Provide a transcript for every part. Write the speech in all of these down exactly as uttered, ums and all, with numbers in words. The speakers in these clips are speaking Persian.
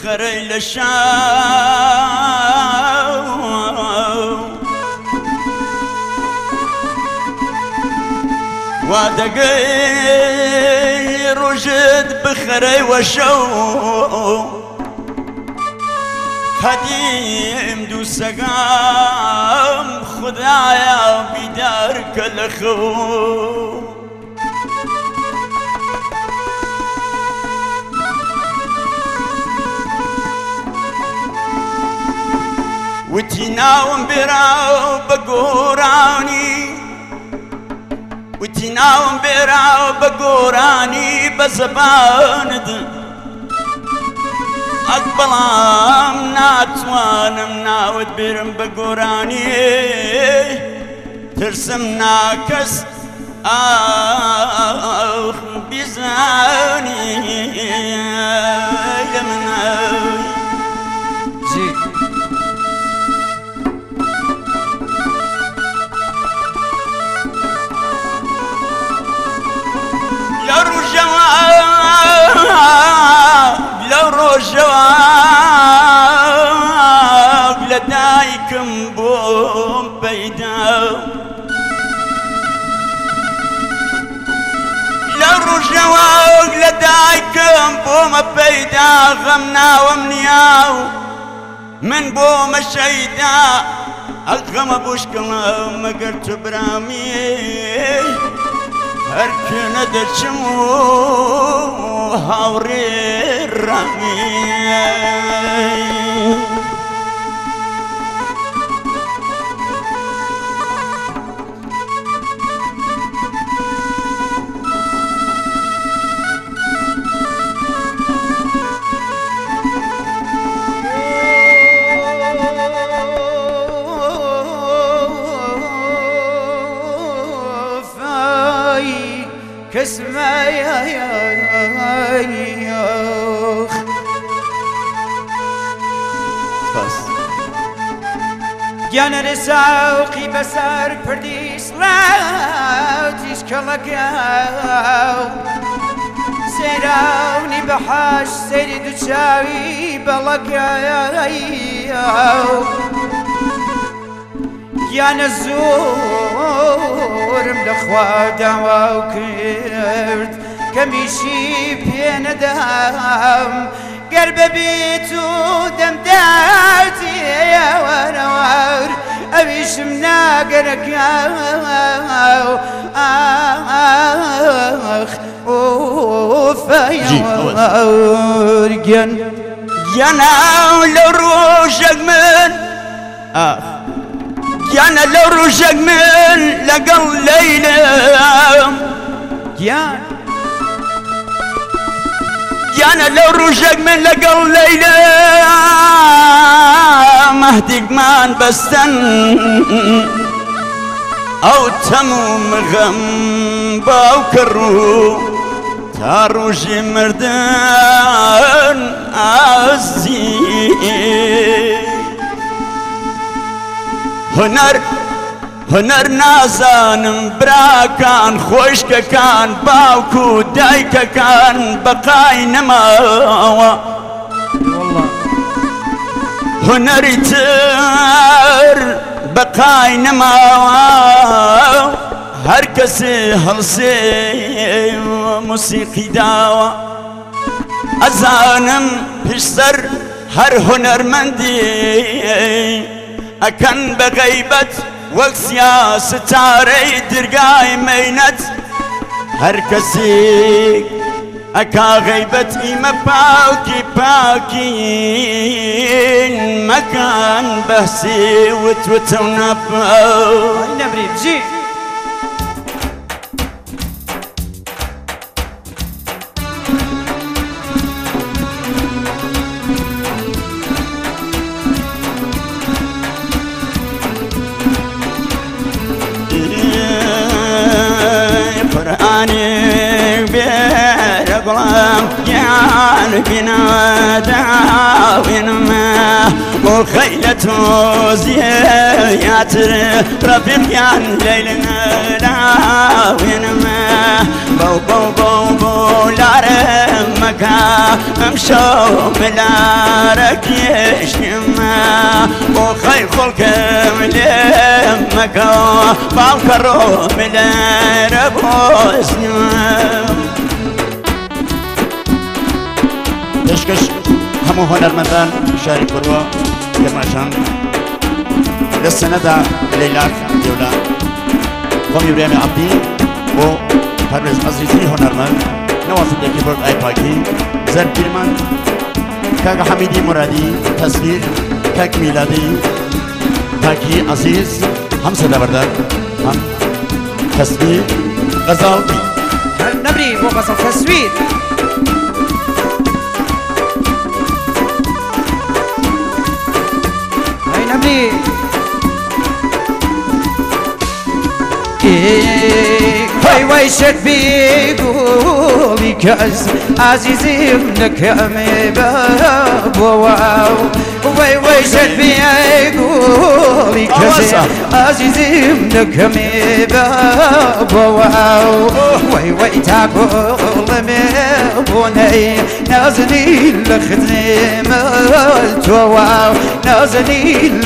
بخري للشام وادقي رشد بخري وشو قديم دو سقام خدايا بدارك الخو وتناوم براو بقوراني وتناوم براو بقوراني بزباند أقبلام ناتوانم ناود برم بقوراني ترسم ناكس آخ بزاني لمن زيد لو رجواب لو رجواب لدايكم بوم بيدا لو رجواب لدايكم بوم بيدا غمنا ومنياو من بوم الشيدا أغم بوشكلا مقرت برامي هركنا دشمو هاوري رامي كسمة يا يا بس جانا رساوقي بسار پرديس لا تشكلكاو سيراوني بحاش سيري دوشاوي بلقاو جانا الزورم لخوا دعوا وكرد كميشي بين دام قلب بيتو دم دارتي يا ونوار أبيش مناقرك آخ وفايا ورقن يانا لو روشك من آخ يانا لو روشك من لقل ليلة يان يانا لو روشك من لقل ليلة مهديك مان بستن أو تموم غم باو كرو تاروجي مردان عزي هنر هنر نازانم براكان خوشككان باوكو دايككان بقاي نماوا والله هنري تر بقاي نماوا هركسي هلسي موسيقي داوا أزانم بشتر هر هنر مندي أكن بغيبت وقسيا ستاري درقاي مينت هركسي أكا غيبت إيما باوكي باوكين مكان بهسي وتوت ونباو نبري بجي يا بنا داوين ما وخير ليلة زياتر رفيقان ليلنا لا وينما بو بو بو بو لارمكا امشو ملارك يشنما وخي خلكم لمكا بالكرو ملاربوسنما پێشکەش هەموو هۆنەرمەندان شاری کوڕوە گەرماشان لە سەنەدا لەیلاک دێولا خۆمی برێمی عەبدی بۆ پەروێز عەزیزی هۆنەرمەند نەوازندێکی بۆ ئای پاکی زەر پیرمان کاکە حەمیدی مورادی تەسبیح کاک میلادی پاکی عەزیز هەم سەدەبەردار هەم تەسبیح غەزاڵ هەر نەبری بۆ غەزاڵ تەسویر نبري وي وي شد بيقولي كاز عزيزي ابنك اميباب واو وي وي شد بيقولي كاز عزيزي ابنك اميباب واو وي وي تاكل ميبوني نازني لخدني مالت واو نازني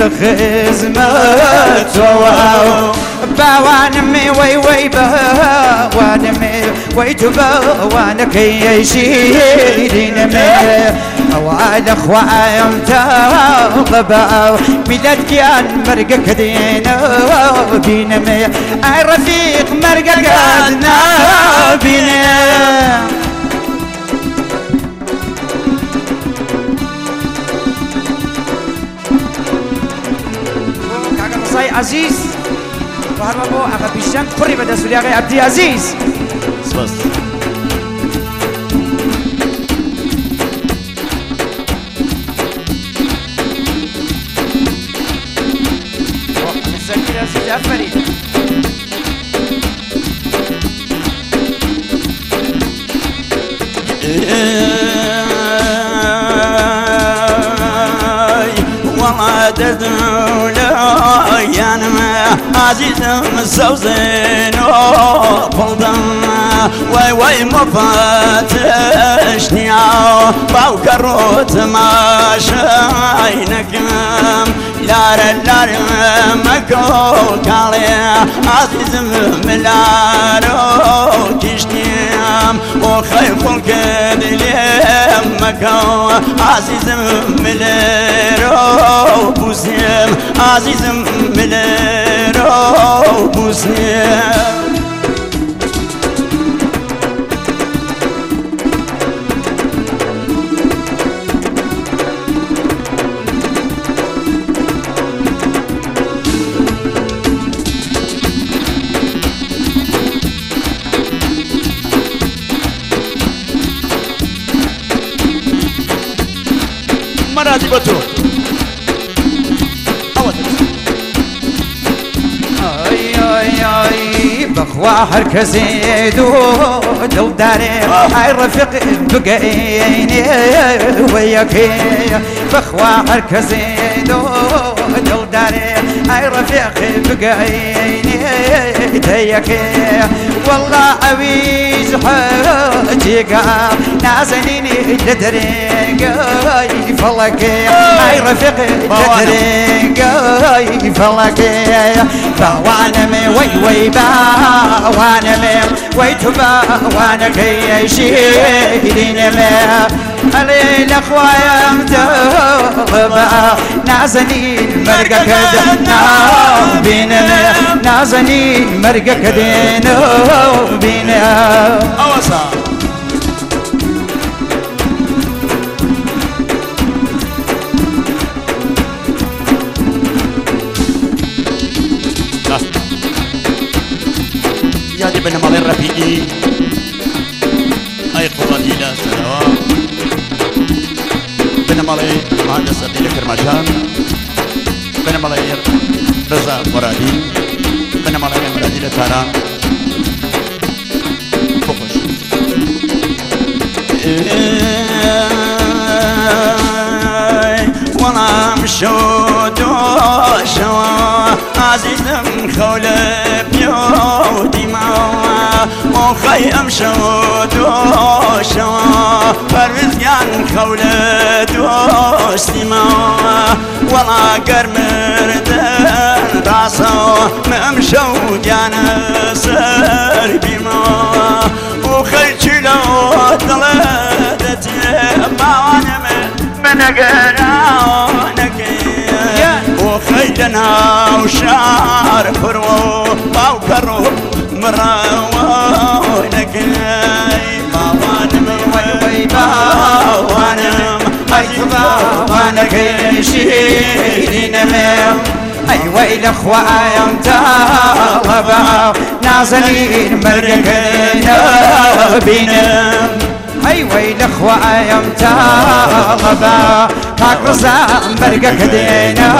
لخزمت واو باوانمي وي وي باوانمي وي تباوانك يشيرينمي وعد اخوايم تغباو ميلاد كان مرقك دينا بينمي اي رفيق مرقك قدنا بينا عزيز وهربا بو اغا بيشان كوري بدا سولي اغي عبدي عزيز سباس مساكين عزيز عفري وعدد يانما عزيزم السوزين وفلدم واي واي مفاتشني باوكروت ما شاينكم لار لار مكو كالي عزيزم ملارو كشتيم وخير خلق دليم مكو عزيزم ملارو بوسيم عزيزم ملارو بوسيم مرادي بتو اي اي اي بخوا هركزي دو دل داري هاي رفيق بقيني وياك بخوا هركزي دو دل داري هاي رفيق بقيني تياك والله عويز حاجيقا نازنيني لدريقا فلك هاي رفيق لدريقا فلك باوانمي وي وي باوانمي وي تبا وانا كي يشيلينمي الليل اخوايا متغبا نازنين مرقا كدنا بيننا نازنين مرقا كدنا بينا اوسع يادي بن مالي الرفيقي اي قواتي لا سلوى بن مالي مهندس عبد الكرماشان بن مالي رضا مرادي بن مالي مرادي لتارا بخش وانا مشو عزيزم خولة بيودي ما وخيم شود وشوا فرزيان خولة دوستي ما والله قرمردن راسو ممشو ديانا سر بما وخيش لو طلدتي باوانم من قرانك وخيلنا وشار فرو باوكرو مراوانك باوانم وي باوانم اي باوانك شيرين ميم اي ويل اخوايم طلبا نازلين مرقنا بينم اي ويل اخوايم طلبا تاك رزا مرقك دينا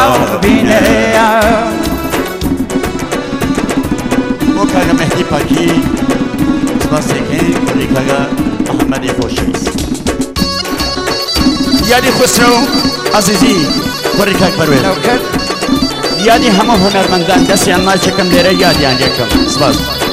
بينم وكاغا مهدي باكي سباسيكين ريكاغا محمدي فوشيس یادی خسرو عزیزی ورکاک بروید یادی همه هنرمندان دستیان ما چکم لیره یادیان یکم سپاس